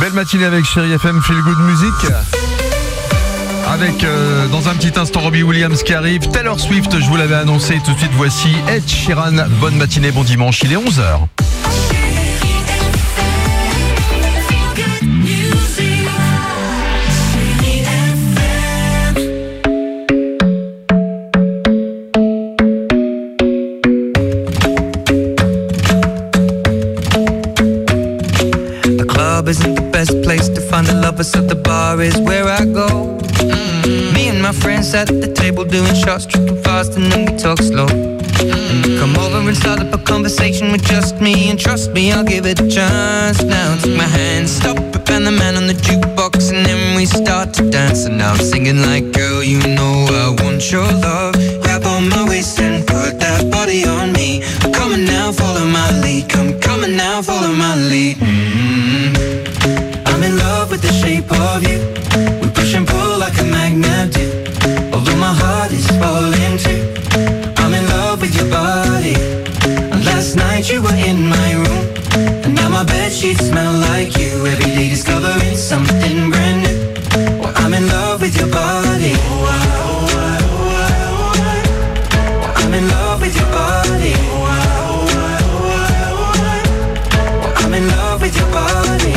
Belle matinée avec Chérie FM, Feel Good Music. Avec, dans un petit instant, Robbie Williams qui arrive. Taylor Swift, je vous l'avais annoncé. Tout de suite, voici Ed Sheeran. Bonne matinée, bon dimanche, il est 11h. Isn't the best place to find the lovers, so the bar is where I go. Me and my friends at the table doing shots, tripping fast, and then we talk slow. And you come over and start up a conversation with just me, and trust me, I'll give it a chance. Now take my hand, stop it, and the man on the jukebox, and then we start to dance. And now I'm singing like, girl, you know I want your love. Grab on my waist and put that body on me. Come on now, follow my lead. Come on now, follow my lead. I'm in love with the shape of you. We push and pull like a magnet do. Although my heart is falling too. I'm in love with your body. And last night you were in my room, and now my bedsheets smell like you. Every day discovering something brand new. Well, I'm in love with your body. I'm in love with your body. I'm in love with your body.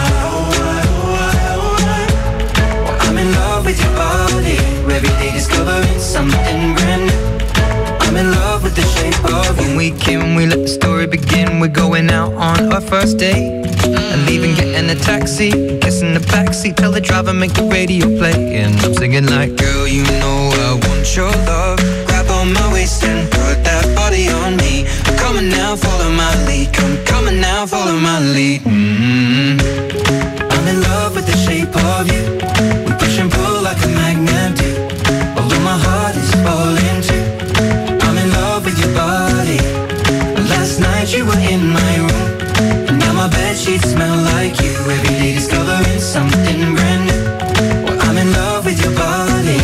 I'm in love with your body. Every day discovering something brand new. I'm in love with the shape of you. When we came, we let the story begin. We're going out on our first date, and leaving, getting a taxi, kissing the backseat, tell the driver make the radio play. And I'm singing like, girl, you know I want your love. Grab on my waist and put that body on me. Come on now, follow my lead. Come on now, follow my lead. I'm in love with the shape of you. We push and pull like a magnet do. Although my heart is falling too. I'm in love with your body. Last night you were in my room, and now my bedsheets smell like you. Every day discovering something brand new. Well, I'm in love with your body.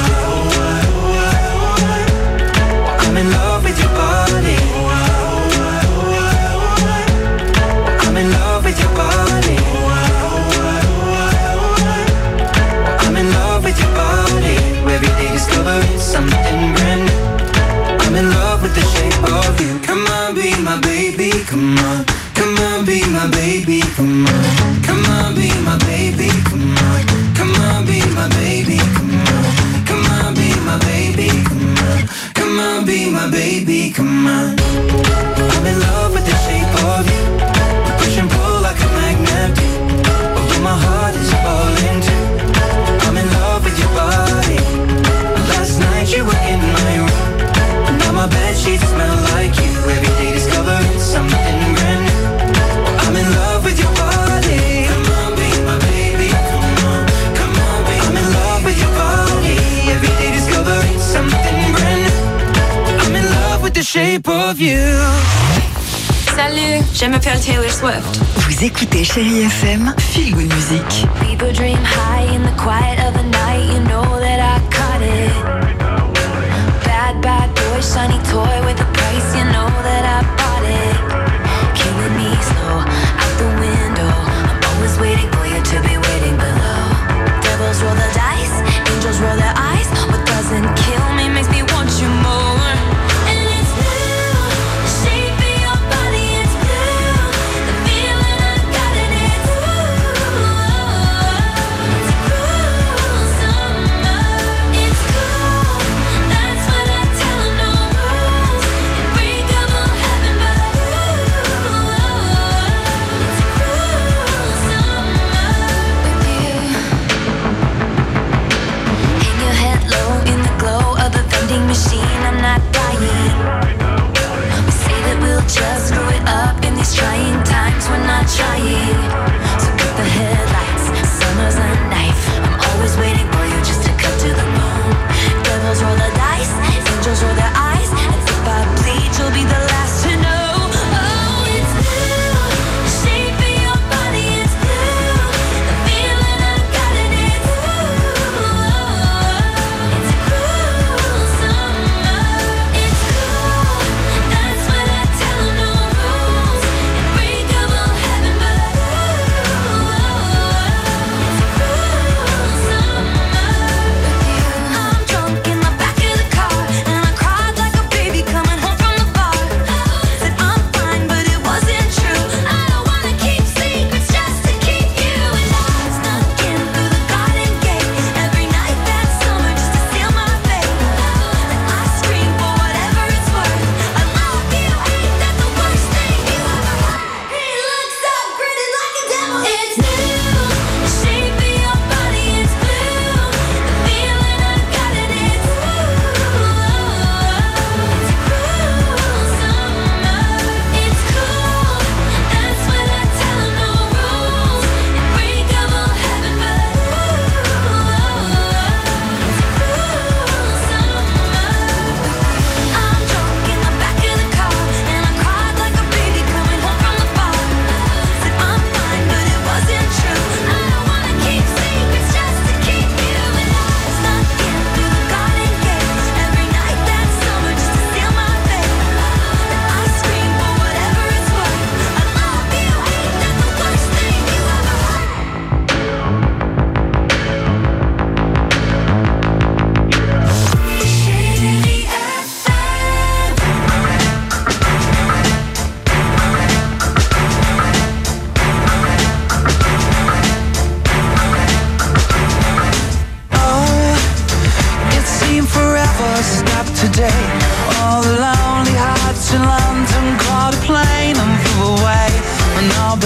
I'm in love with your body. I'm in love with your body. I'm in love with your body. Every day discovering something brand new. I'm in love with the shape of you. Come on, be my baby, come on. Come on, be my baby, come on. Come on, be my baby, come on. Come on, be my baby, come on. Come on, be my baby, come on. Come on, be my baby, come on. I'm in love with the shape of you. We push and pull like a magnet do. Although my heart is falling too. I'm in love with your body. Last night you were in my room, and now my bedsheets smell like you. Every day discovering something brand new. I'm in love with your body. Come on, be my baby, come on. Come on, be I'm in love with your body. Every day discovering something brand new. I'm in love with the shape of you. Salut, je m'appelle Taylor Swift. Vous écoutez Chérie FM, Feel Good Music. People dream high in the quiet of the night. You know that I caught it. Bad, bad boy, shiny toy with a price. You know that I bought it. Killing me slow, out the window. I'm always waiting for you to be waiting below. Devils roll the dice, angels roll their eyes. What doesn't kill me makes me want you more. And it's blue, the shape of your body is blue. The feeling I got in it's it's a cruel summer. It's cool, that's what I tell 'em, no rules. Unbreakable heaven.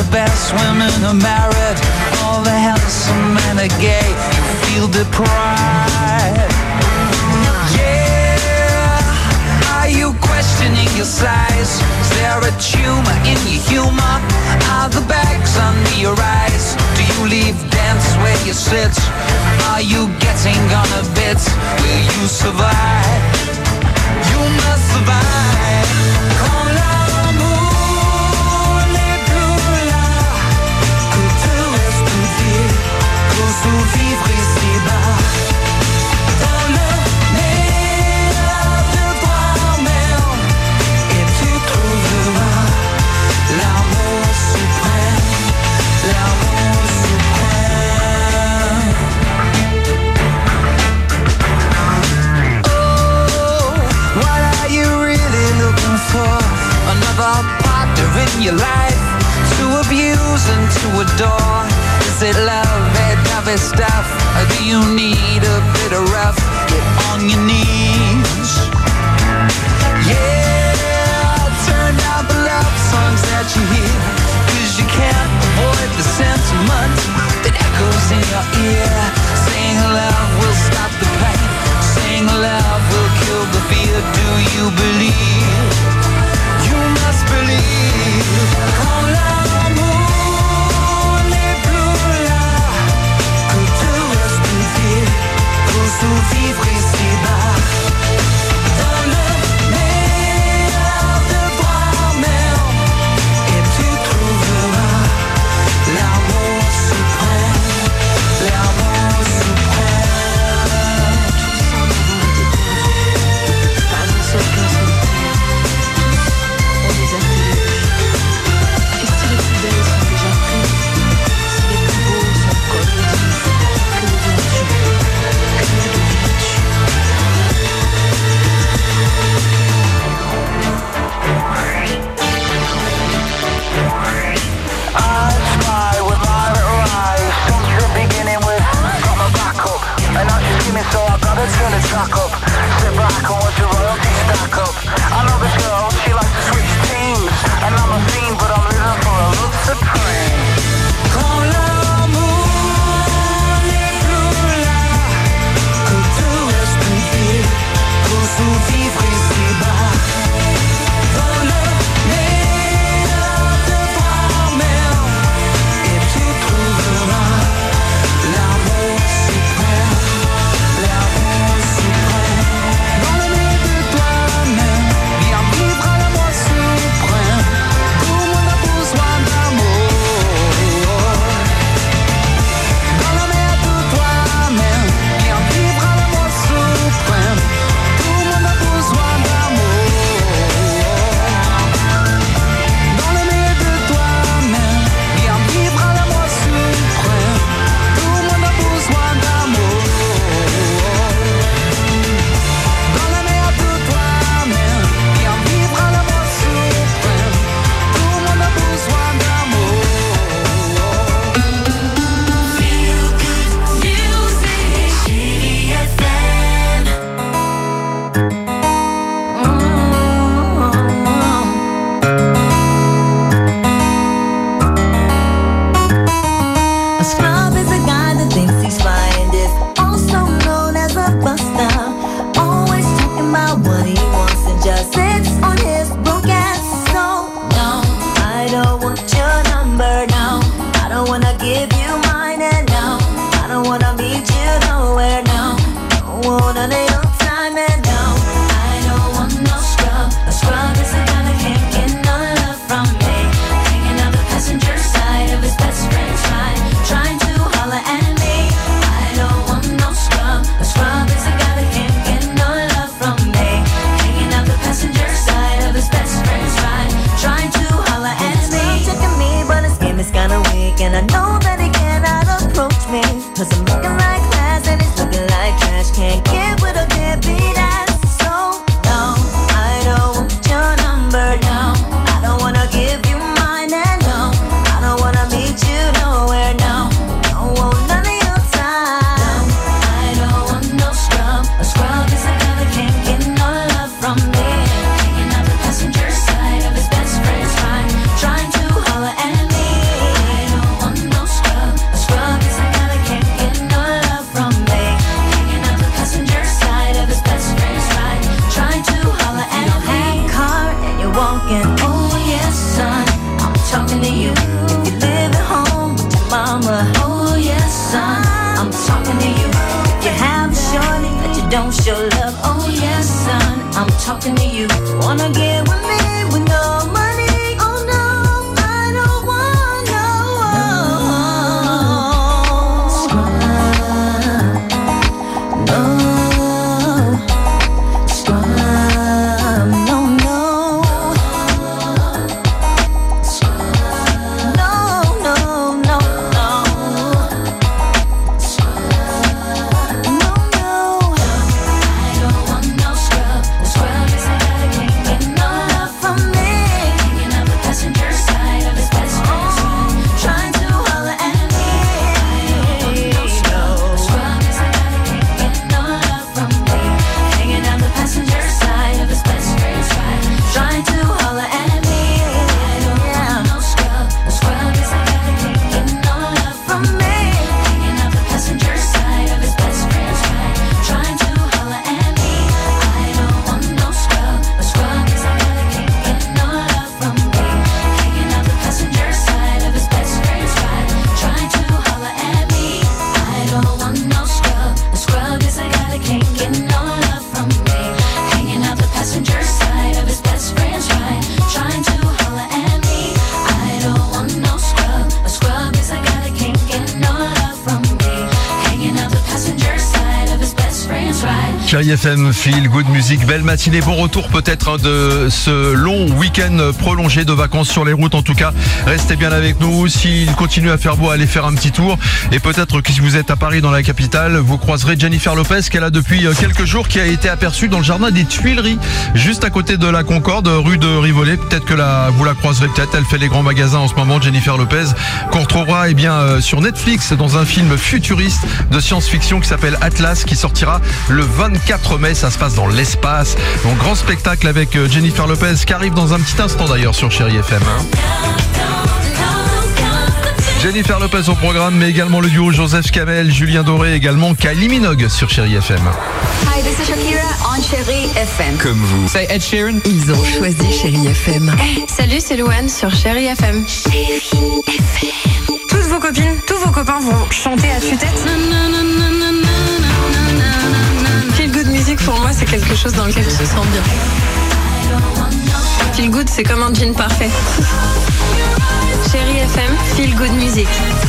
best women are married, all the handsome men are gay. You feel deprived. Yeah, are you questioning your size? Is there a tumor in your humor? Are the bags under your eyes? Do you leave dance where you sit? Are you getting on a bit? Will you survive? You must survive. Quand l'amour n'est plus là, que te reste-t-il pour survivre ici-bas? Dans le meilleur de toi-même, et tu trouveras l'amour suprême, l'amour suprême. Oh, what are you really looking for? Another partner in your life to abuse and to adore? Is it love, heavy stuff? Or do you need a bit of rough? Get on your knees. Yeah, turn down the love songs that you hear, 'cause you can't avoid the sentiment that echoes in your ear. Saying love will stop the pain, saying love will kill the fear. Do you believe? You must believe. Quand l'amour n'est plus là, que te reste-t-il pour survivre ici-bas? Dans le meilleur de toi-même, et tu trouveras l'amour suprême, l'amour suprême. Par un seul cœur solitaire, on les a télégués. Et si les plus belles sont déjà prises, si les plus beaux sont comme les disent, que deviens-tu? Que deviens-tu? I try with my little eyes, since the beginning with got my back up, and now she's skimming, so I gotta turn the track up. Sit back and watch the royalty stack up. I know this girl, she likes to switch teams, and I'm a fiend, but I'm living for a love supreme. Quand l'amour n'est plus là, que te reste-t-il pour survivre ici-bas? Dans le meilleur de toi-même, et tu trouveras l'amour suprême, l'amour suprême. Dans le meilleur talking to you. Wanna get with me with no money? Oh no, I don't want no scrub. No scrub. No, no. No, no, no, no. Chérie FM, Feel Good Music, belle matinée, bon retour peut-être de ce long week-end prolongé de vacances sur les routes. En tout cas, restez bien avec nous. S'il continue à faire beau, allez faire un petit tour. Et peut-être que si vous êtes à Paris, dans la capitale, vous croiserez Jennifer Lopez, qu'elle a depuis quelques jours, qui a été aperçue dans le jardin des Tuileries, juste à côté de la Concorde, rue de Rivoli. Peut-être que vous la croiserez peut-être. Elle fait les grands magasins en ce moment, Jennifer Lopez, qu'on retrouvera sur Netflix dans un film futuriste de science-fiction qui s'appelle Atlas, qui sortira le 24 mai. Ça se passe dans l'espace. Donc grand spectacle avec Jennifer Lopez qui arrive dans un petit instant d'ailleurs sur Chérie FM. Jennifer Lopez au programme, mais également le duo Joseph Kamel, Julien Doré, également Kylie Minogue sur Chérie FM. Hi, this is Shakira on Chérie FM. Comme vous. C'est Ed Sheeran. Ils ont choisi Chérie FM. Hey, salut, c'est Louane sur Chérie FM. Toutes vos copines, tous vos copains vont chanter à tue-tête. Feel Good Music, pour moi, c'est quelque chose dans lequel tu te sens bien. Feel Good, c'est comme un jean parfait. Chérie FM, Feel Good Music.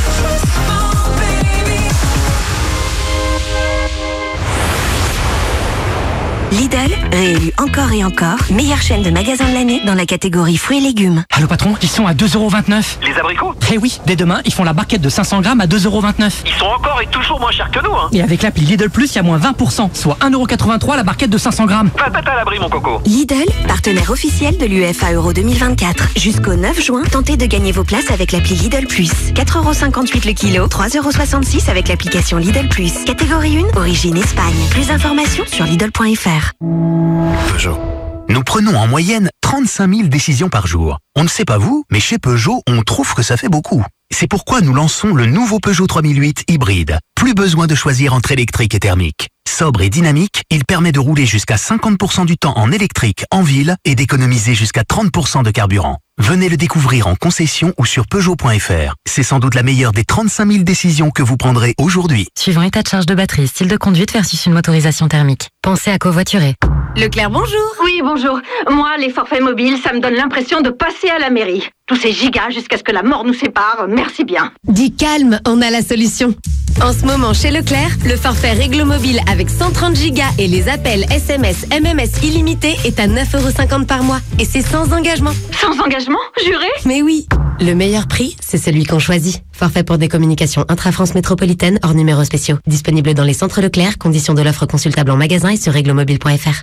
Lidl, réélu encore et encore, meilleure chaîne de magasins de l'année dans la catégorie fruits et légumes. Allô patron, ils sont à 2,29 €. Les abricots ? Eh oui, dès demain, ils font la barquette de 500 grammes à 2,29 €. Ils sont encore et toujours moins chers que nous, hein. Et avec l'appli Lidl Plus, il y a moins 20%, soit 1,83 € la barquette de 500 grammes. Va à l'abri, mon coco. Lidl, partenaire officiel de l'UEFA Euro 2024. Jusqu'au 9 juin, tentez de gagner vos places avec l'appli Lidl Plus. 4,58 € le kilo, 3,66 € avec l'application Lidl Plus. Catégorie 1, origine Espagne. Plus d'informations sur Lidl.fr. Peugeot. Nous prenons en moyenne 35 000 décisions par jour. On ne sait pas vous, mais chez Peugeot, on trouve que ça fait beaucoup. C'est pourquoi nous lançons le nouveau Peugeot 3008 hybride. Plus besoin de choisir entre électrique et thermique. Sobre et dynamique, il permet de rouler jusqu'à 50% du temps en électrique en ville et d'économiser jusqu'à 30% de carburant. Venez le découvrir en concession ou sur Peugeot.fr. C'est sans doute la meilleure des 35 000 décisions que vous prendrez aujourd'hui. Suivant état de charge de batterie, style de conduite versus une motorisation thermique. Pensez à covoiturer. Leclerc, bonjour. Oui, bonjour. Moi, les forfaits mobiles, ça me donne l'impression de passer à la mairie. Tous ces gigas jusqu'à ce que la mort nous sépare, merci bien. Dis calme, on a la solution. En ce moment, chez Leclerc, le forfait Réglo Mobile avec 130 gigas et les appels SMS, MMS illimités est à 9,50 € par mois. Et c'est sans engagement. Sans engagement ? Juré ? Mais oui. Le meilleur prix, c'est celui qu'on choisit. Forfait pour des communications intra-France métropolitaine hors numéros spéciaux. Disponible dans les centres Leclerc. Conditions de l'offre consultable en magasin et sur réglomobile.fr.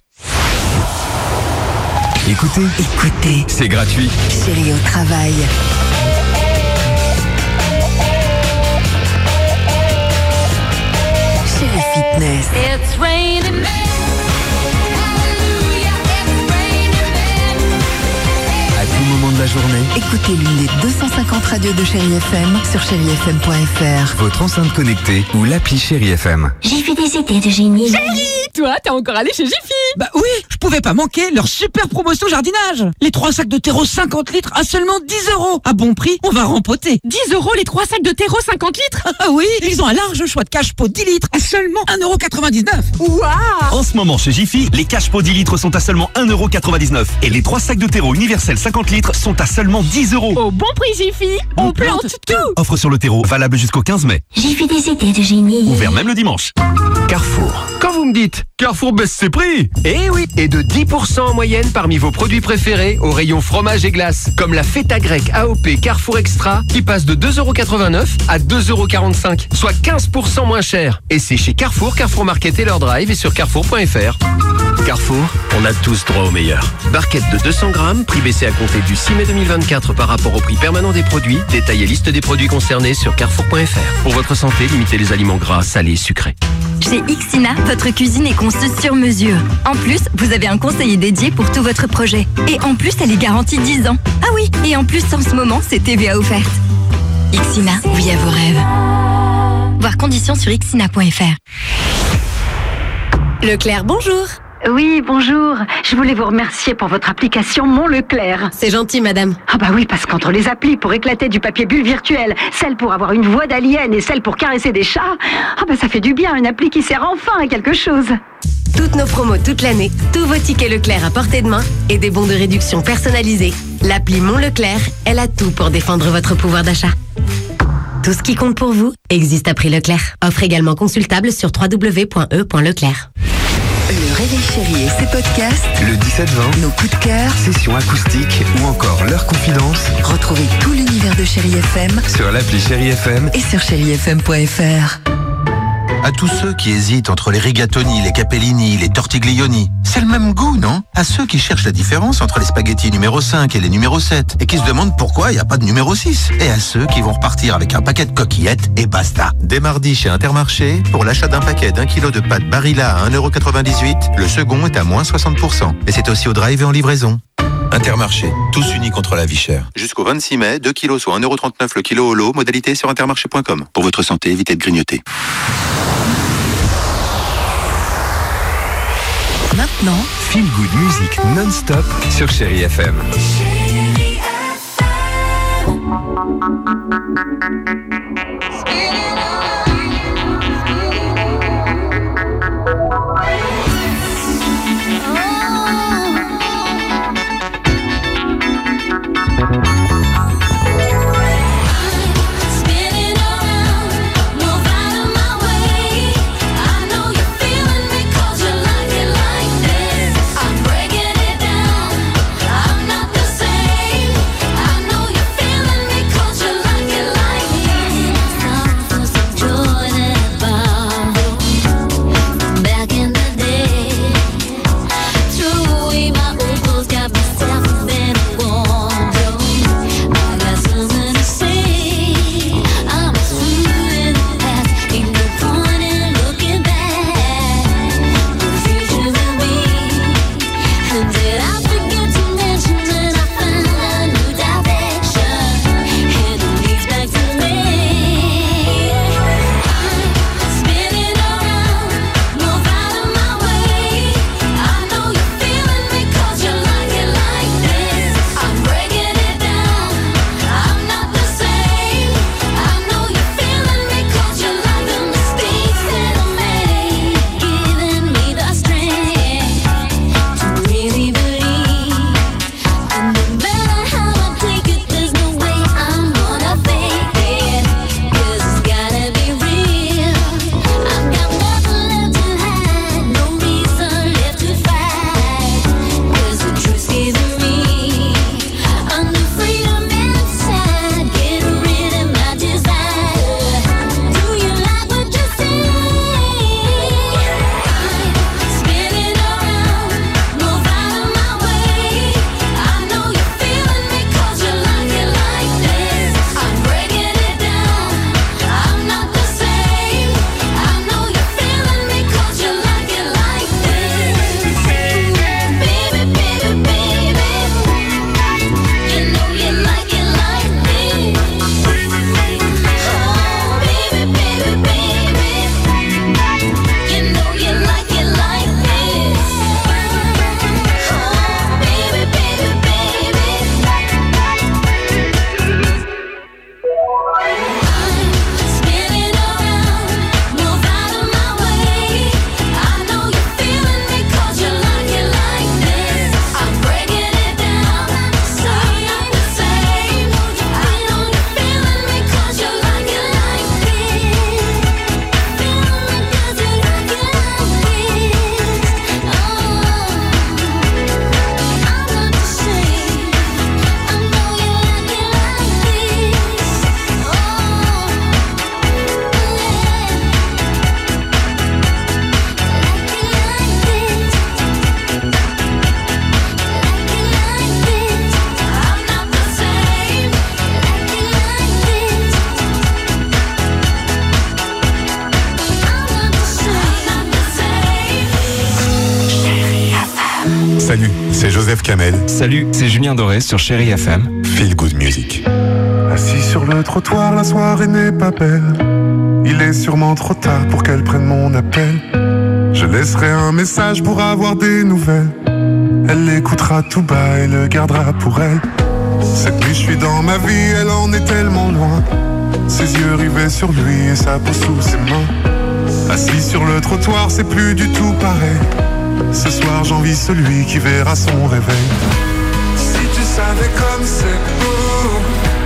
Écoutez, c'est gratuit. Chérie au travail. Chérie Fitness. It's raining men. à tout moment de la journée. journée, écoutez l'une des 250 radios de Chérie FM sur chérifm.fr. Votre enceinte connectée ou l'appli Chérie FM. J'ai fait des idées de génie. Chérie, toi, t'es encore allé chez Jiffy? Bah oui, je pouvais pas manquer leur super promotion jardinage. Les 3 sacs de terreau 50 litres à seulement 10 €. À bon prix, on va rempoter. 10 € les 3 sacs de terreau 50 litres? Ah oui, ils ont un large choix de cache-pot 10 litres à seulement 1,99 €. Waouh! En ce moment chez Jiffy, les cache-pots 10 litres sont à seulement 1,99 € et les 3 sacs de terreau universel 50 litres sont à seulement 10 €. Au bon prix Jiffy, on plante tout. Offre sur le terreau, valable jusqu'au 15 mai. J'ai fait des idées de génie. Ouvert même le dimanche. Carrefour. Quand vous me dites Carrefour baisse ses prix, eh oui, et de 10% en moyenne parmi vos produits préférés au rayon fromage et glace, comme la feta grecque AOP Carrefour Extra qui passe de 2,89 € à 2,45 €, soit 15% moins cher. Et c'est chez Carrefour, Carrefour Market et leur drive et sur carrefour.fr. Carrefour, on a tous droit au meilleur. Barquette de 200 grammes, prix baissé à compter du 6 mai 2024 par rapport au prix permanent des produits. Détail et liste des produits concernés sur carrefour.fr. Pour votre santé, limitez les aliments gras, salés et sucrés. Chez Ixina, votre cuisine est conçue sur mesure. En plus, vous avez un conseiller dédié pour tout votre projet. Et en plus, elle est garantie 10 ans. Ah oui, et en plus, en ce moment, c'est TVA offerte. Ixina, oui à vos rêves. Voir conditions sur ixina.fr. Leclerc, bonjour. Oui, bonjour. Je voulais vous remercier pour votre application Mon Leclerc. C'est gentil, madame. Ah bah oui, parce qu'entre les applis pour éclater du papier bulle virtuel, celle pour avoir une voix d'alien et celle pour caresser des chats, ah bah ça fait du bien, une appli qui sert enfin à quelque chose. Toutes nos promos toute l'année, tous vos tickets Leclerc à portée de main et des bons de réduction personnalisés. L'appli Mon Leclerc, elle a tout pour défendre votre pouvoir d'achat. Tout ce qui compte pour vous existe à prix Leclerc. Offre également consultable sur www.e.leclerc. Le Réveil Chéri et ses podcasts, Le 17-20, nos coups de cœur, session acoustique ou encore l'heure confidence retrouvez tout l'univers de Chéri FM sur l'appli Chérie FM et sur chérifm.fr. À tous ceux qui hésitent entre les rigatoni, les capellini, les tortiglioni, c'est le même goût, non? À ceux qui cherchent la différence entre les spaghettis numéro 5 et les numéro 7 et qui se demandent pourquoi il n'y a pas de numéro 6. Et à ceux qui vont repartir avec un paquet de coquillettes et basta. Dès mardi chez Intermarché, pour l'achat d'un paquet d'1 kg de pâtes Barilla à 1,98 €, le second est à moins 60%. Et c'est aussi au drive et en livraison. Intermarché, tous unis contre la vie chère. Jusqu'au 26 mai, 2 kilos soit 1,39 € le kilo au lot, modalité sur intermarché.com. Pour votre santé, évitez de grignoter. Maintenant, Feel Good Music non-stop sur Chérie FM. Salut, c'est Joseph Kamel. Salut, c'est Julien Doré sur Chérie FM. Feel Good Music. Assis sur le trottoir, la soirée n'est pas belle. Il est sûrement trop tard pour qu'elle prenne mon appel. Je laisserai un message pour avoir des nouvelles. Elle l'écoutera tout bas et le gardera pour elle. Cette nuit je suis dans ma vie, elle en est tellement loin. Ses yeux rivés sur lui et sa peau sous ses mains. Assis sur le trottoir, c'est plus du tout pareil. Ce soir j'envie celui qui verra son réveil. Si tu savais comme c'est beau,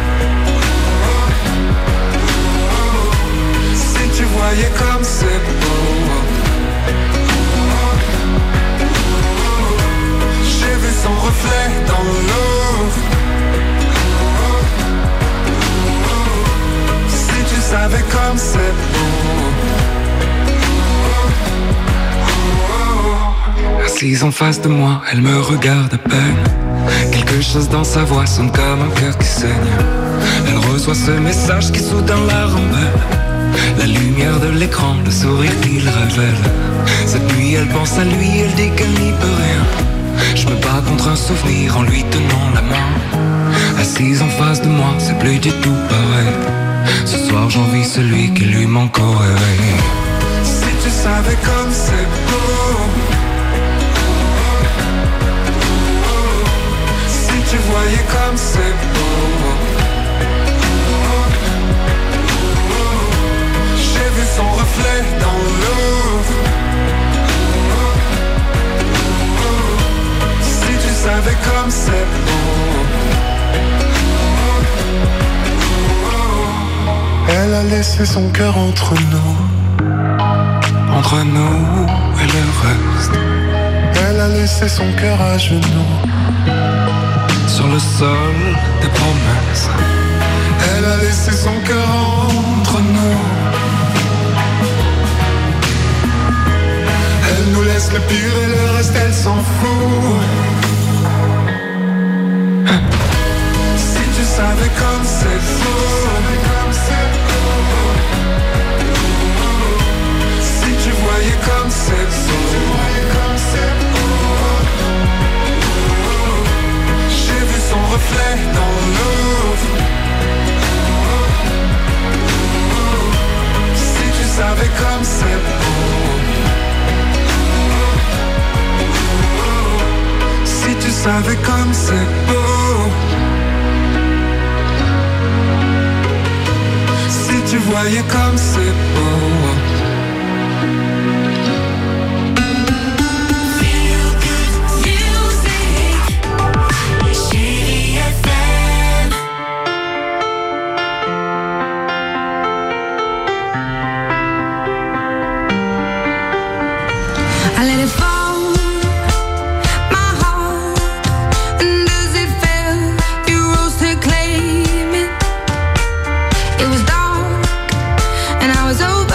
si tu voyais comme c'est beau. J'ai vu son reflet dans l'eau. Si tu savais comme c'est beau. Assise en face de moi, elle me regarde à peine. Quelque chose dans sa voix sonne comme un cœur qui saigne. Elle reçoit ce message qui soudain la rembelle. La lumière de l'écran, le sourire qu'il révèle. Cette nuit elle pense à lui, elle dit qu'elle n'y peut rien. Je me bats contre un souvenir en lui tenant la main. Assise en face de moi, c'est plus du tout pareil. Ce soir j'envie celui qui lui manque au réveil. Si tu savais comme c'est beau. Si tu voyais comme c'est beau. J'ai vu son reflet dans l'eau. Si tu savais comme c'est beau. Elle a laissé son cœur entre nous. Entre nous et le reste. Elle a laissé son cœur à genoux. Sur le sol des promesses. Elle a laissé son cœur entre nous. Elle nous laisse le pire et le reste elle s'en fout. Si tu savais comme c'est faux. Si tu voyais comme c'est beau. J'ai vu son reflet dans l'eau. Si tu savais comme c'est beau. Si tu savais comme c'est beau. Si tu voyais comme c'est beau. It was dark and I was open.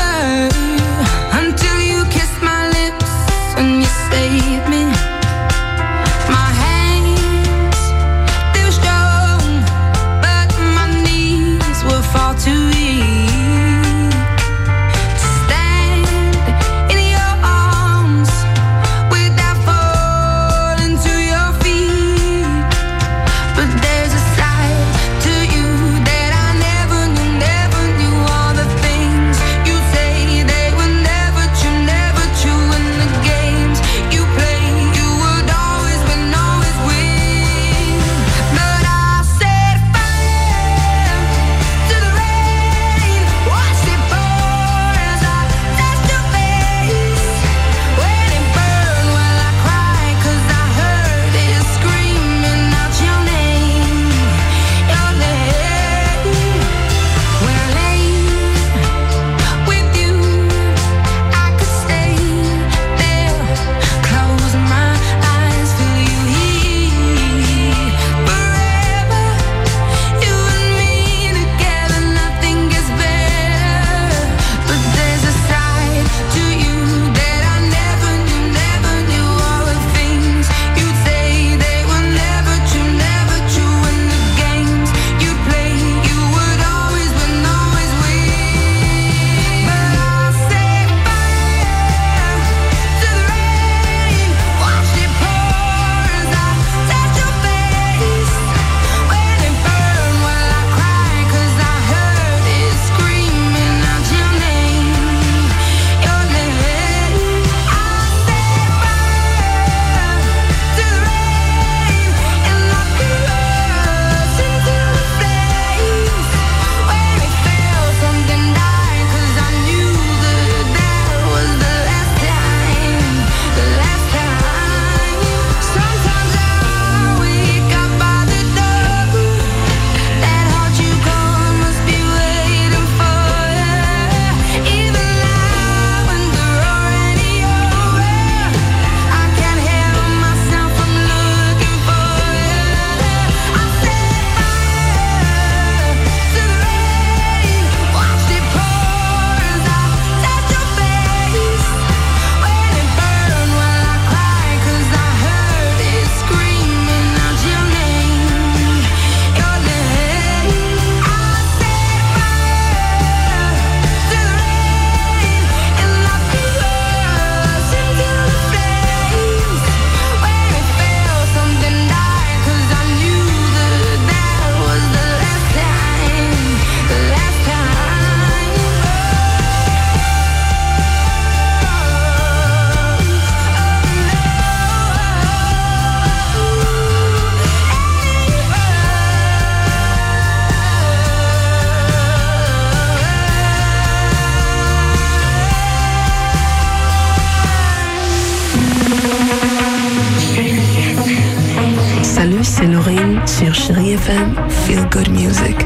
Sur Chérie FM, Feel Good Music.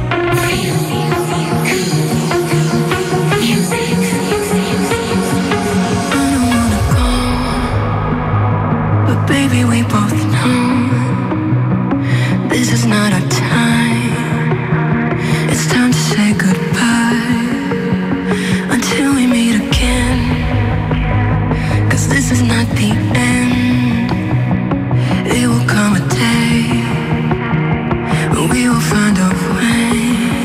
Baby, we both know this is not our time. It's time to say goodbye until we meet again. 'Cause this is not the end. It will come a day when we will find a way.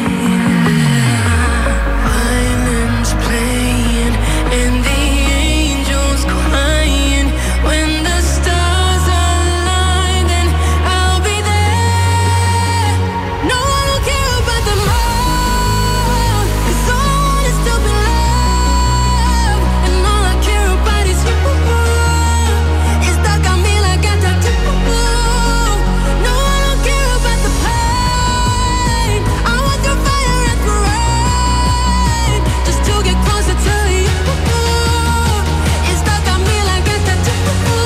Violins playing and the angels crying. When the stars align, then I'll be there. No, I don't care about the love, 'cause all I want is to be loved. And all I care about is you. It's stuck on me like a tattoo. No, I don't care about the pain. I want the fire and the rain, just to get closer to you. It's stuck on me like a tattoo.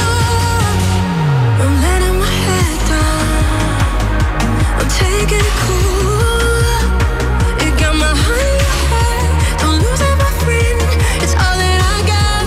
I'm letting my head down, I'm taking it cool. You got my heart in your head, don't lose it, my friend. It's all that I got.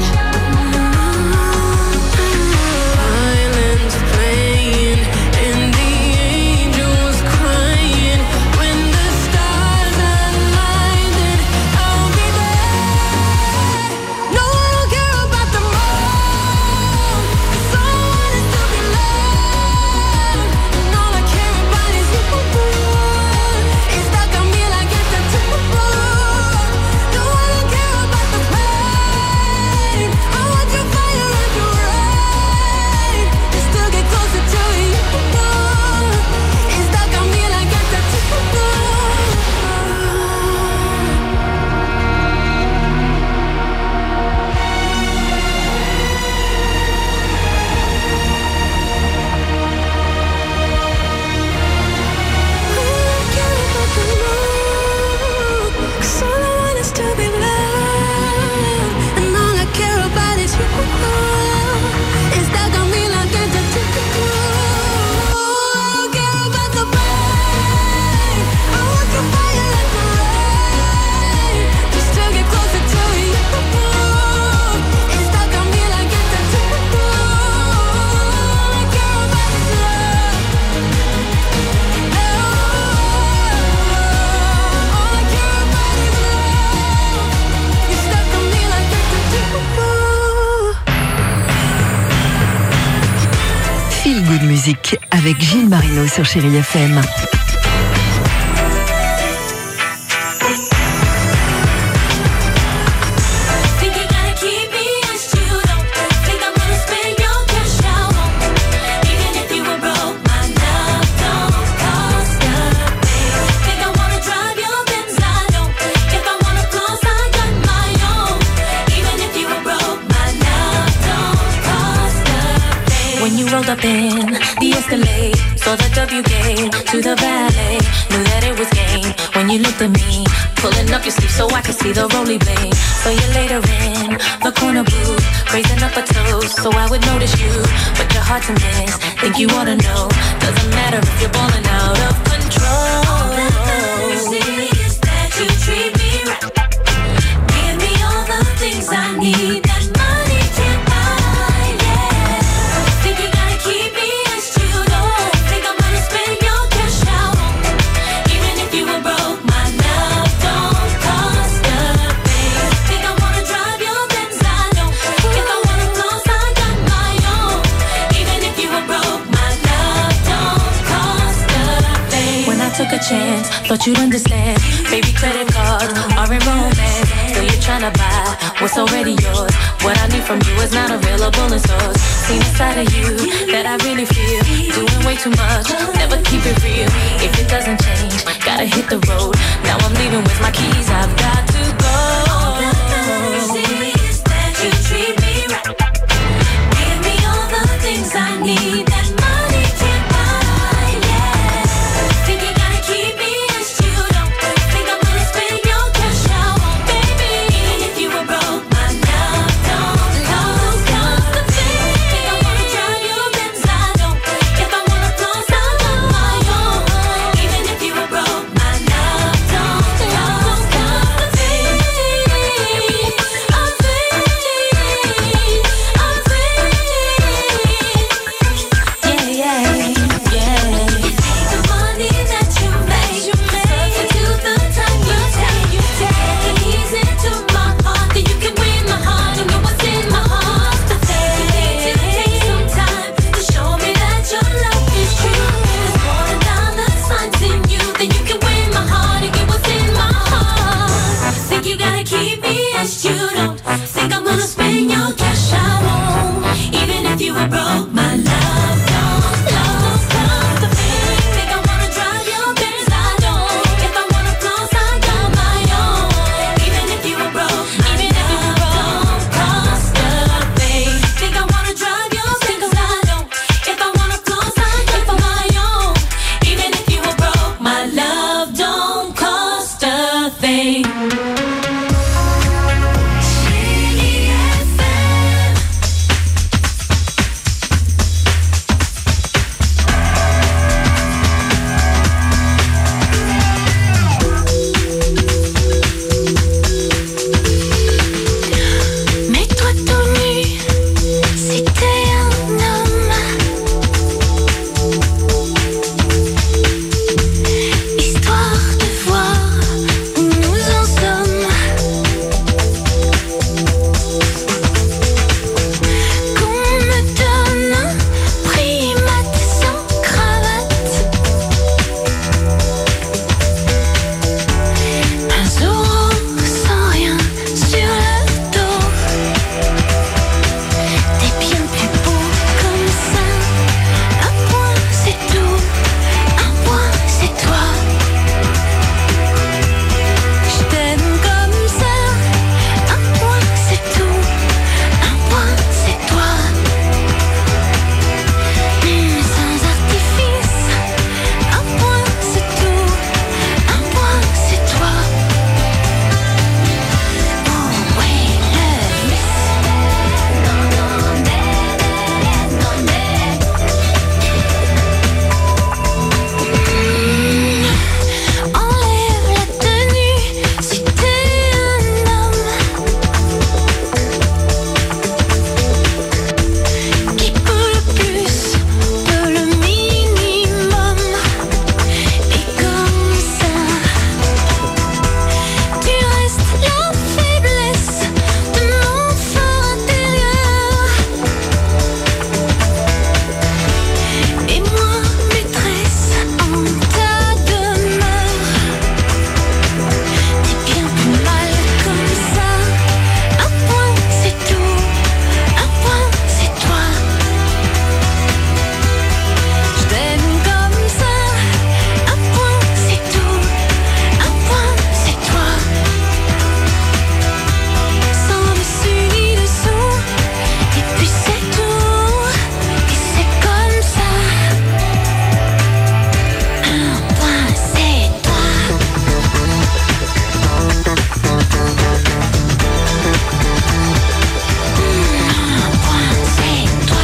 Violins playing and the angels crying. When the stars align, then I'll be there. No, I don't care about the moon, 'cause all I want is to be loved. And all I care about is you. It's stuck on me like a tattoo. No, I don't care about the pain. I want your fire and your rain, just to get closer to you. It's stuck on me like a tattoo. Cause all I want is to be loved, and all I care about is you. It's stuck on me like a tattoo. I don't care about the pain. I want your fire and the rain, just to get closer to you. It's stuck on me like a tattoo. All I care about is love. All I care about is love. You're stuck on me like a tattoo. Feel Good Music avec Gilles Marino sur Chérie FM. Think you gotta keep me as you don't think I'm gonna spend your cash out on me. Even if you were broke, my love don't cost a thing. Think I wanna drive your Benz, I don't. If I wanna close, I got my own. Even if you were broke, my love don't cost a thing. When you rolled up in the Escalade, saw the W game to the valet, knew that it was game. When you looked at me, pulling up your sleeve so I could see the roly blade. So you later in the corner booth, raising up a toast so I would notice you. But you're hard to miss, think you ought to know. Doesn't matter if you're balling out of control. All that matters is that you treat me right. Give me all the things I need that money can't buy, yeah. Think you gotta keep me as you don't think I'm gonna spend your cash out on me. Even if you were broke, my love don't cost a thing. Think I wanna drive your Benz, I don't. If I wanna close, I got my own. Even if you were broke, my love don't cost a thing. When I took a chance, thought you'd understand. Baby, credit cards are in romance. So you're trying to buy what's already yours. What I need from you is not available in stores. Seen a side of you that I really feel. Doing way too much, never keep it real. If it doesn't change, gotta hit the road. Now I'm leaving with my keys, I've got to go. All that matters is that you treat me right. Give me all the things I need that money can't buy, yeah. Think you gotta keep me as you don't think I'm gonna spend your cash out on, baby. Even if you were broke, my love don't cost a thing. Think I wanna drive your Benz, I don't. If I wanna close, I got my own. wish you don't think I'm gonna spend your cash. I won't, even if you were broke. My love don't cost a thing. Think I wanna drive your Benz? I don't. If I wanna floss, I got my own. Even if you were broke, even if you were broke, don't cost a thing. Think I wanna drive your Benz? I don't. If I wanna floss, I got my own. Even if you were broke, my love don't cost a thing. Mets-toi tout nu si t'es un homme. Histoire de voir où nous en sommes. Qu'on me donne un prix mat sans cravate. Un Zorro sans rien sur le dos. T'es bien plus beau comme ça. Un point c'est tout, un point c'est toi. Je t'aime comme ça. Un point c'est tout, un point c'est toi. Sans artifice. Un point c'est tout, un point c'est toi. Oh ouais, le miss. Enlève la tenue si t'es un homme qui peut le plus, peut le minimum. Et comme ça, tu restes la faiblesse de mon fort intérieur. Et moi, maîtresse en ta demeure. T'es bien plus mal comme ça. Un point c'est tout, un point c'est toi. Je t'aime comme ça. Un point c'est tout, un point c'est toi. Sans dessus ni dessous. Et puis c'est tout, et c'est comme ça. Un point c'est toi. Un point c'est toi.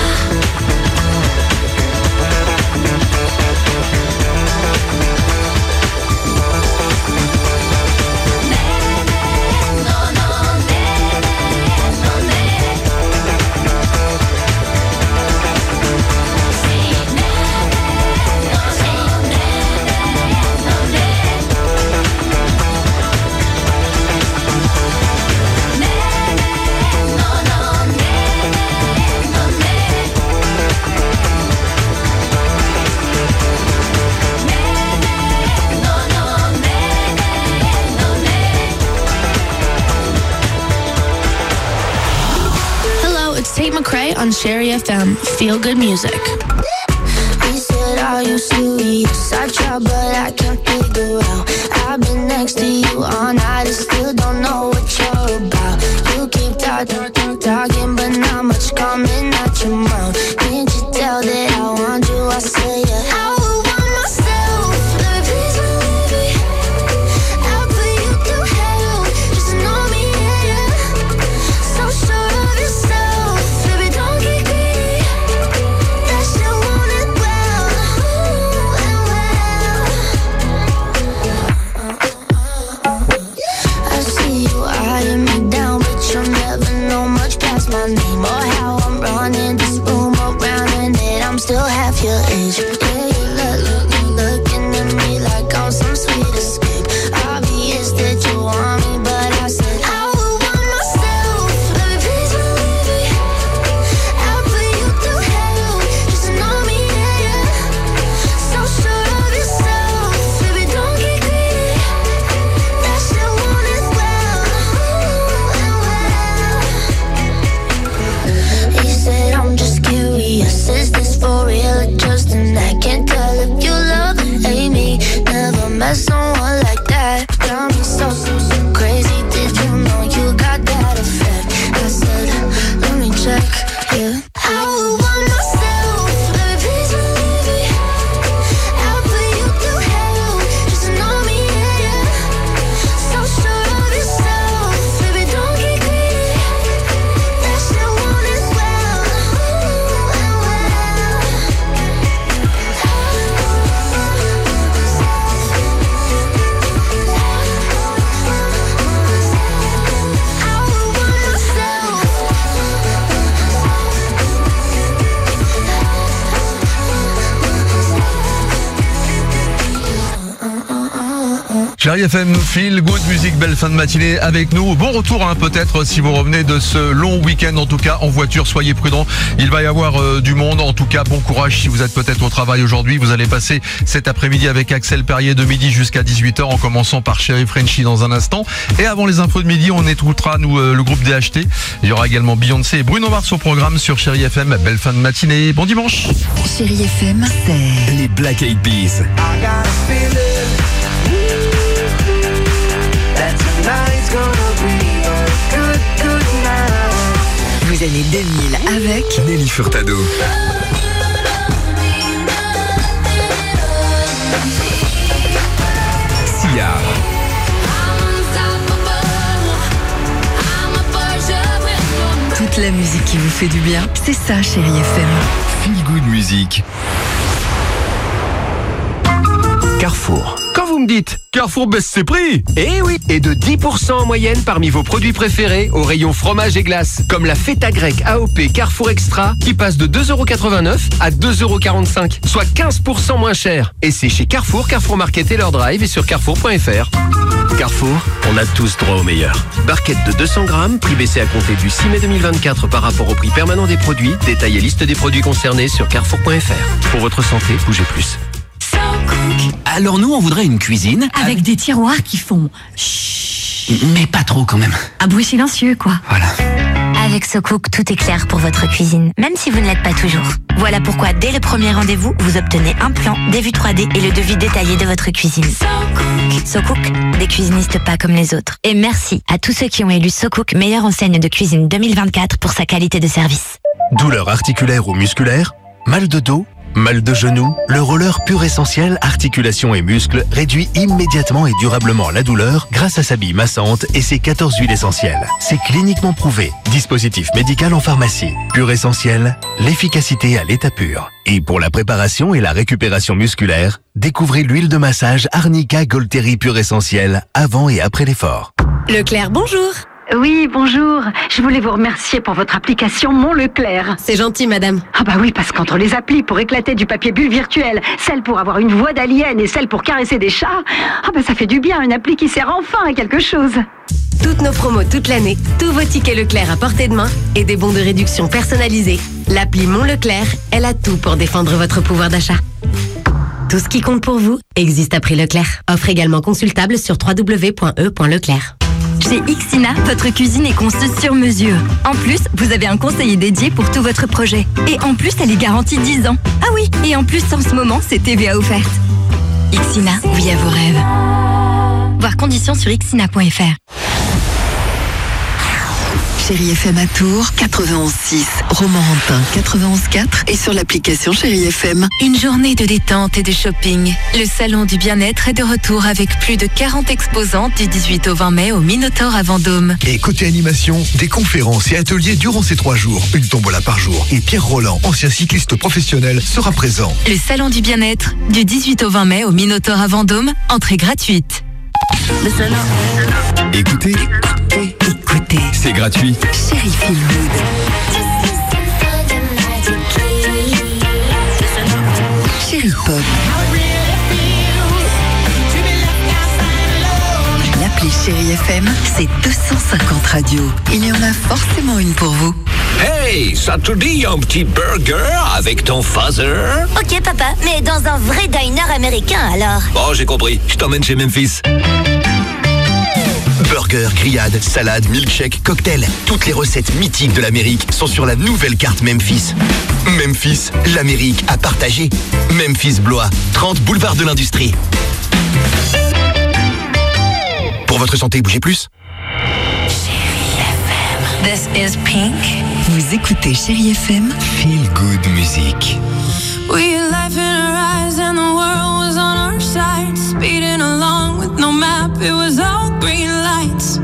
Hello, it's Tate McRae on Sherry FM. Feel good music. We said, are you serious? I try, but I can't figure out. I've been next to you all night and still don't know what you're about. You keep talking, but not much coming out your mouth. Can't you tell that I want you? I say, yeah. I would want myself. Baby, please don't leave me. I'll put you through hell. Just know me, yeah, yeah. So sure of yourself. Baby, don't get greedy. That shit want it well. Ooh, and well. Chérie FM, Feel Good Music, belle fin de matinée avec nous. Bon retour peut-être si vous revenez de ce long week-end, en tout cas en voiture, soyez prudents. Il va y avoir du monde, en tout cas bon courage si vous êtes peut-être au travail aujourd'hui. Vous allez passer cet après-midi avec Axel Perrier de midi jusqu'à 18h en commençant par Chérie Frenchy dans un instant. Et avant les infos de midi, on écoutera le groupe DHT. Il y aura également Beyoncé et Bruno Mars au programme sur Chérie FM. Belle fin de matinée, bon dimanche. Chérie FM, c'est les Black Eyed Peas. Vous années 2000 avec Nelly Furtado. Sia. Toute la musique qui vous fait du bien, c'est ça Chérie FM. Feel Good Music. Carrefour. Quand vous me dites Carrefour baisse ses prix, eh oui, et de 10% en moyenne parmi vos produits préférés au rayon fromage et glace, comme la feta grecque AOP Carrefour Extra qui passe de 2,89€ à 2,45€, soit 15% moins cher. Et c'est chez Carrefour, Carrefour Market et leur drive et sur carrefour.fr. Carrefour, on a tous droit au meilleur. Barquette de 200 grammes, prix baissé à compter du 6 mai 2024 par rapport au prix permanent des produits. Détail et liste des produits concernés sur carrefour.fr. Pour votre santé, bougez plus. Alors nous, on voudrait une cuisine avec des tiroirs qui font chut. Mais pas trop quand même. Un bruit silencieux, quoi. Voilà. Avec SoCook, tout est clair pour votre cuisine, même si vous ne l'êtes pas toujours. Voilà pourquoi, dès le premier rendez-vous, vous obtenez un plan, des vues 3D et le devis détaillé de votre cuisine. SoCook, des cuisinistes pas comme les autres. Et merci à tous ceux qui ont élu SoCook meilleure enseigne de cuisine 2024 pour sa qualité de service. Douleur articulaire ou musculaire, mal de dos, mal de genou, le roller pur essentiel articulation et muscles réduit immédiatement et durablement la douleur grâce à sa bille massante et ses 14 huiles essentielles. C'est cliniquement prouvé. Dispositif médical en pharmacie. Pur essentiel, l'efficacité à l'état pur. Et pour la préparation et la récupération musculaire, découvrez l'huile de massage Arnica Golteri pur essentiel avant et après l'effort. Leclerc, bonjour. Oui, bonjour. Je voulais vous remercier pour votre application Mon Leclerc. C'est gentil, madame. Ah bah oui, parce qu'entre les applis pour éclater du papier bulle virtuel, celle pour avoir une voix d'alien et celle pour caresser des chats, ah bah ça fait du bien, une appli qui sert enfin à quelque chose. Toutes nos promos toute l'année, tous vos tickets Leclerc à portée de main et des bons de réduction personnalisés. L'appli Mon Leclerc, elle a tout pour défendre votre pouvoir d'achat. Tout ce qui compte pour vous existe à prix Leclerc. Offre également consultable sur www.e.leclerc. Chez Ixina, votre cuisine est conçue sur mesure. En plus, vous avez un conseiller dédié pour tout votre projet. Et en plus, elle est garantie 10 ans. Ah oui, et en plus, en ce moment, c'est TVA offerte. Ixina, oui à vos rêves. Voir conditions sur ixina.fr. Chérie FM à Tours, 91.6, Romorantin, 91.4 et sur l'application Chérie FM. Une journée de détente et de shopping. Le salon du bien-être est de retour avec plus de 40 exposants du 18 au 20 mai au Minotaur à Vendôme. Et côté animation, des conférences et ateliers durant ces 3 jours. Une tombola par jour. Et Pierre Roland, ancien cycliste professionnel, sera présent. Le salon du bien-être du 18 au 20 mai au Minotaur à Vendôme. Entrée gratuite. Écoutez, c'est gratuit. Chérie Feel Good. Chérie Pop. L'appli Chérie FM, c'est 250 radios. Il y en a forcément une pour vous. Hey, ça te dit un petit burger avec ton father? Ok papa, mais dans un vrai diner américain alors. Bon, j'ai compris, je t'emmène chez Memphis. Burger, grillade, salade, milkshake, cocktail. Toutes les recettes mythiques de l'Amérique sont sur la nouvelle carte Memphis. Memphis, l'Amérique à partager. Memphis Blois, 30 boulevard de l'Industrie. Pour votre santé, bougez plus. This is Pink. Vous écoutez Chérie FM. Feel Good Music. We had life in our eyes and the world was on our side. Speeding along with no map, it was all green lights.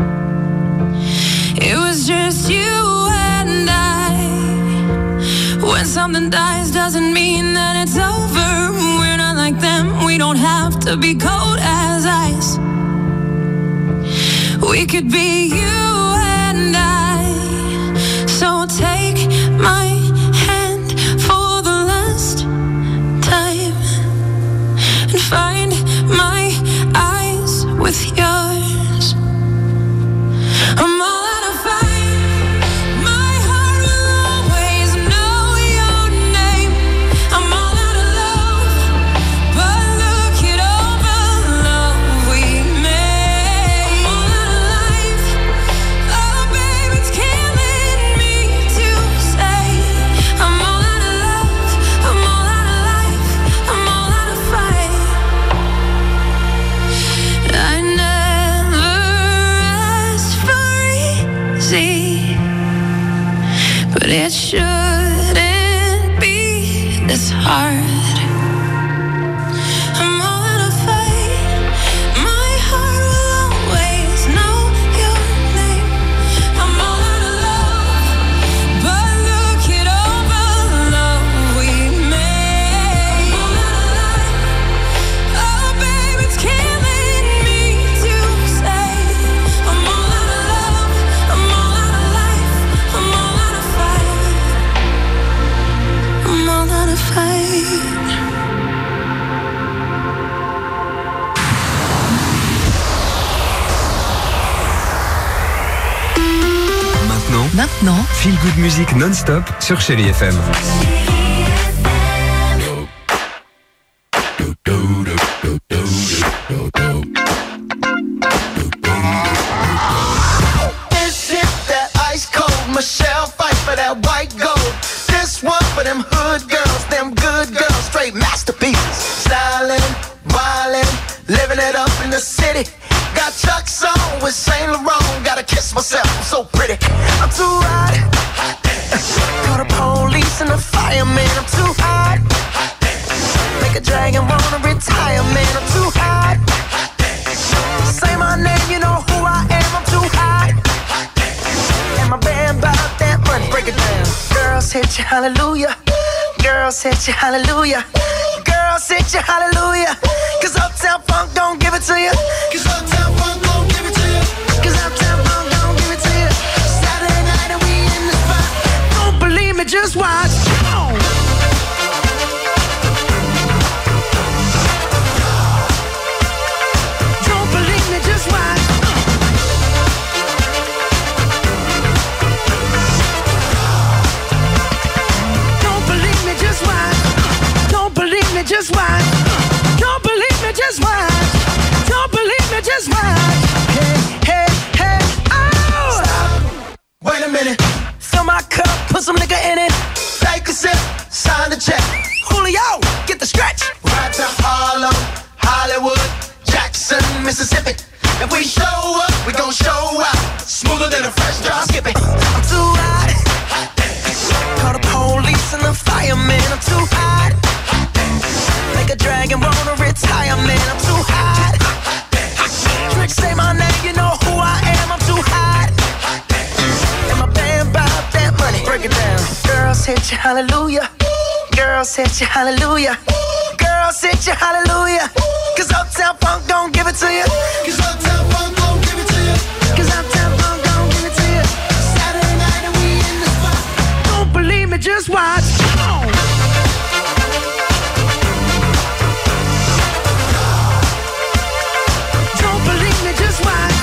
It was just you and I. When something dies doesn't mean that it's over. We're not like them, we don't have to be cold as ice. We could be you and I. So take my hand for the last time and find my eyes Maintenant, Feel Good Music non-stop sur Chérie FM. This is that ice cold Michelle fight for that white gold. This one for them hood girls, them good girls, straight masterpieces. Stylin', wildin', living it up in the city. Got Chuck's on with Saint Laurent. Gotta kiss myself, I'm so pretty. I'm too hot. Call the police and the fireman. I'm too hot. Make a dragon wanna retire, man. I'm too hot. Say my name, you know who I am. I'm too hot. And my band about that money. Break it down. Girls hit you, hallelujah. Girls hit you, hallelujah. Girls hit you, hallelujah. Cause Uptown Funk don't give it to you. Cause Uptown Funk don't give it to you. Cause Uptown Funk don't give it to you. Saturday night and we in the spot. Don't believe me, just watch. Come on. Don't believe me, just watch. Don't believe me, just watch. Don't believe me, just watch. Don't believe me, just watch. Don't believe me, just watch. Hey, hey, hey, oh! Stop. Wait a minute. Fill my cup, put some nigga in it. Take a sip, sign the check. Julio, get the stretch. Right to Harlem, Hollywood, Jackson, Mississippi. If we show up, we gon' show out. Smoother than a fresh drop skipping. I'm too hot. Call the police and the fireman. I'm too hot. Make a dragon wanna retire, man. I'm too hot. Trick, say my name, you know who I am. I'm too hot. And my band bout that money. Break it down. Girls hit you, hallelujah. Girls hit you, hallelujah. Girls hit you, hallelujah. Cause Uptown Funk don't give it to you. Cause Uptown Funk don't give it to you. Cause Uptown Funk don't give it to you. Saturday night and we in the spot. Don't believe me, just watch. Come on. Don't believe me, just watch.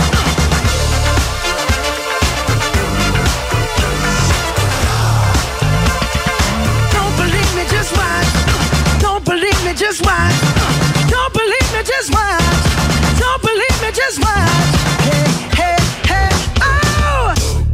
Don't believe me, just watch. Don't believe me, just watch. Don't believe me, just watch. Don't believe me, just watch. Hey, hey, hey, oh!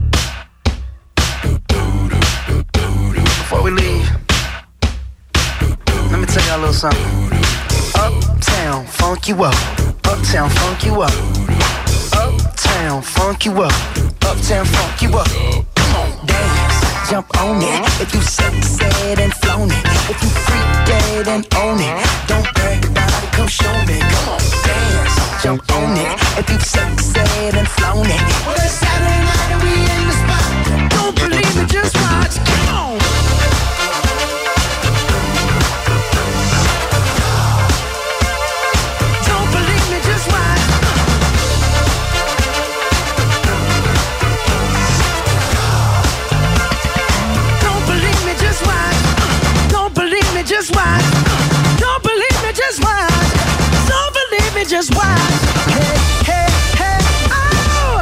Before we leave, let me tell y'all a little something. Uptown, funk you up. Uptown, funk you up. Uptown, funk you up. Uptown, funk you up. Come on, dance, jump on it. If you said and flown it. If you freak dead and own it. Don't brag about it, come show me. Come on, dance, jump on it. If you said and flown it. Well, it's Saturday night and we in the spot. Don't believe it, just watch. Come on. Don't believe me, just watch. Don't believe me, just watch. Don't believe me, just watch. Don't believe me, just watch. Don't believe me, just watch. Hey, hey, hey, oh!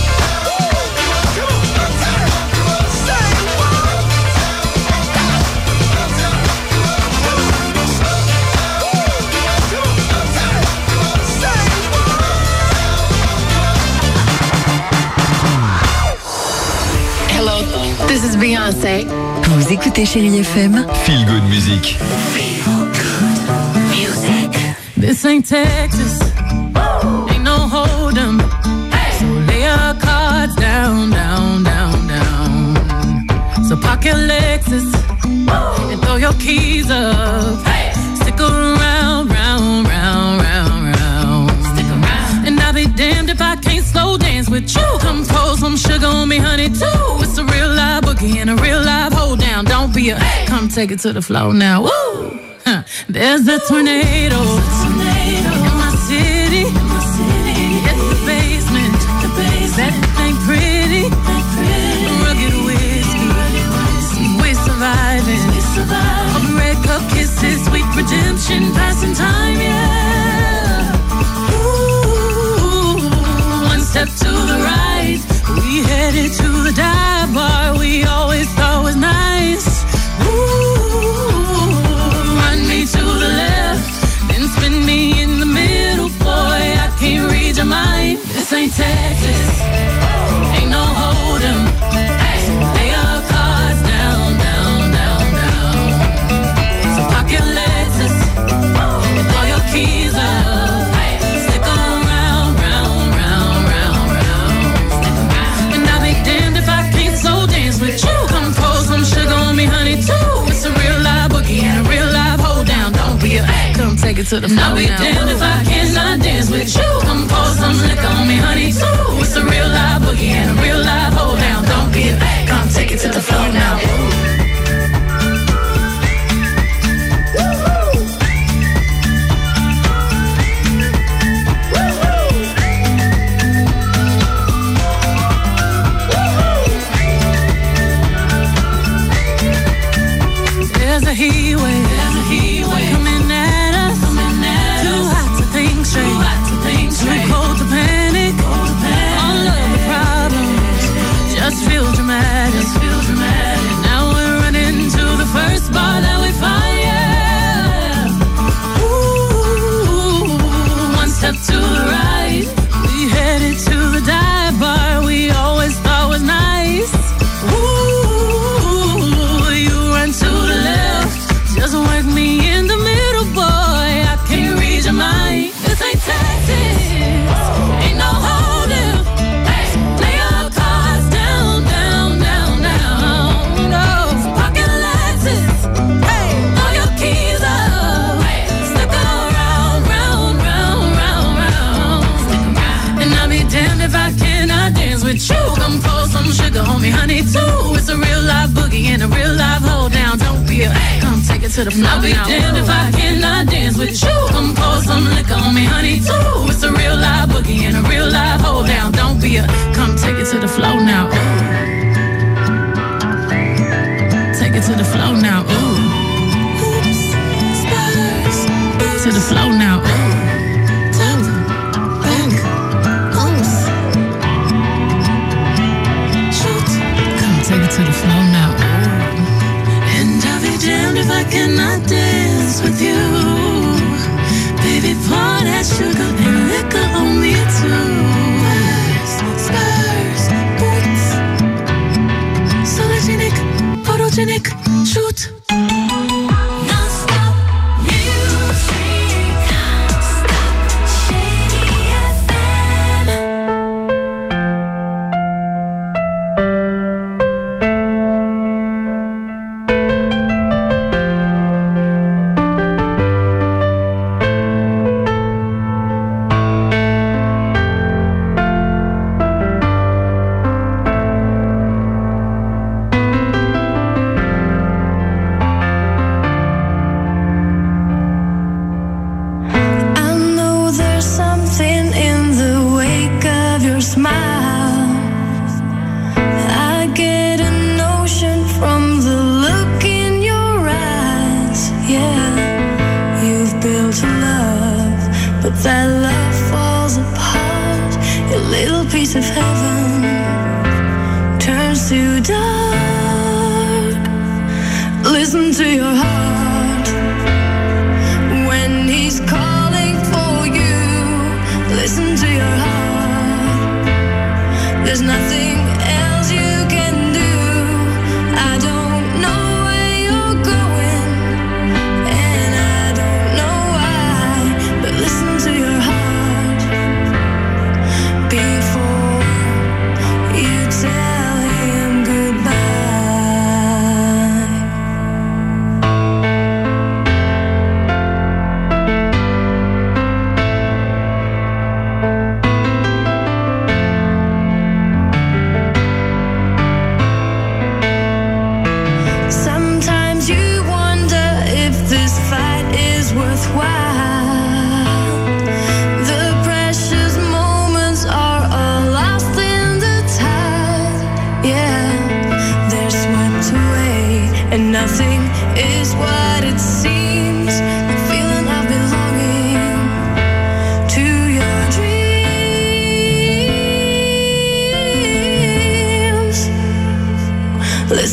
Hello, this is Beyoncé. Vous écoutez Chérie FM. Feel Good Music. This ain't Texas, ain't no hold'em. So lay your cards down, down, down, down. So park your Lexus and throw your keys up. Stick around, round, round, round, round. Stick around. And I'll be damned if I can't slow dance with you. Come pour some sugar on me, honey, too. It's a real live boogie and a real live hold down. Don't be a, come take it to the floor now. Woo! Huh. There's a tornado in my city. It's the basement. That ain't pretty. Rugged whiskey. We're surviving. All the red cup kisses, sweet redemption, passing time, yeah. Ooh, one step to the right, we headed headed to the dive bar we always thought was nice. Ooh, run me to the left, then spin me in the middle. Boy, I can't read your mind. This ain't Texas, ain't no hold'em. Lay your cards down, down, down, down. So park your Lexus, throw your keys up, stick 'em round, round, round, round, round. And I'll be damned if I can't so dance with you. Come pour some sugar on me, honey, too. It's a real live boogie and a real live hold down. Don't be a come take it to the floor. I'll be damned if I cannot dance with you. Come pour some liquor on me, honey, too. It's a real live boogie and a real live hold down. Don't be a come take it to the floor now. There's a heat wave coming at us. Too hot to think straight, too cold to panic. All of the problems just feel dramatic. Now we're running to the first bar that we find. Yeah. Ooh, one step to the right, we headed to the dive bar we always thought was nice. Ooh, you run to the left, just work me in the middle, boy. I can't read your mind. This ain't Texas, ain't no hold'em. Lay your cards down, down, down, down. No, pocket Lexus, throw your keys up, stick around, round, round, round, round. And I'll be damned if I cannot dance with you. Come pour some sugar on me, honey, too. It's a real live boogie and a real live hold down. Don't be a come take it to the floor. I'll be damned if I cannot dance with you. Come pour some liquor on me, honey, too. It's a real live boogie and a real live hold down. Don't be a come take it to the floor now. Ooh. Take it to the floor now. Ooh. Oops, spurs. To the floor now. Ooh. Back. Oops. Shoot. Come take it to the floor now. Ooh. And I'll be damned if I cannot dance with you. Baby, pour that sugar and liquor on me too. Spurs, boots, sologenic, photogenic, shoot. Non-stop music, non-stop Shady FM. I know there's something in the wake of your smile. I get a notion from the look in your eyes. Yeah, you've built a love, but that love falls apart. Your little piece of heaven turns to dark. Listen to your heart when he's calling for you. Listen to your heart. There's nothing else you can do. I don't know where you're going, and I don't know why, but listen to your heart before you tell him goodbye.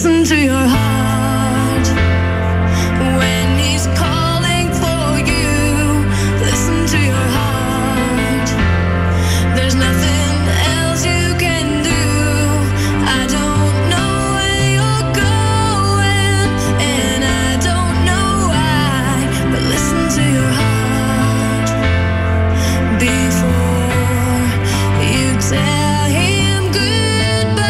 Listen to your heart when he's calling for you. Listen to your heart. There's nothing else you can do. I don't know where you're going, and I don't know why, but listen to your heart before you tell him goodbye.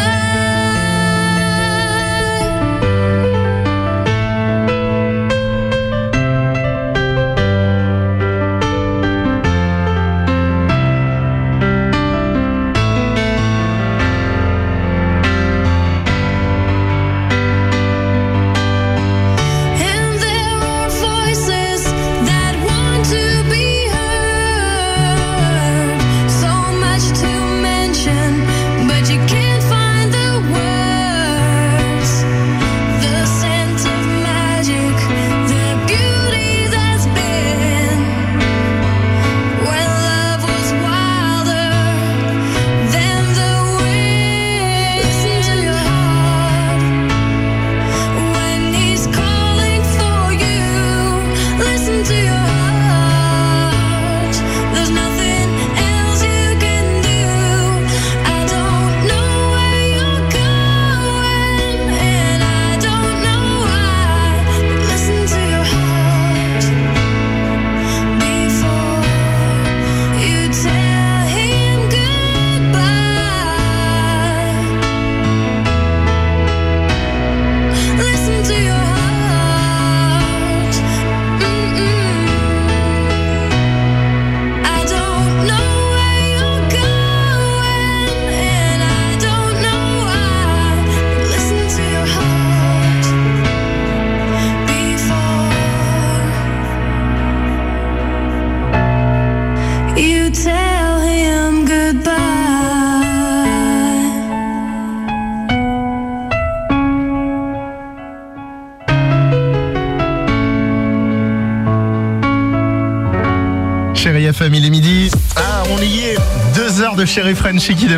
And there are voices that want to be heard. So much to mention, but you can't find the words. The scent of magic, the beauty that's been when love was wilder than the wind. Listen to your heart when he's calling for you. Listen to your heart. There's nothing else you can do. I don't know where you're going, and I don't know why. But listen to your heart before you tell him goodbye. Listen to your heart. I don't know where you're going, and I don't know why. But listen to your heart before you tell him goodbye. Chérie FM, il est midi. Ah, on y est. 2 heures de Chérie Frenchie qui démarre.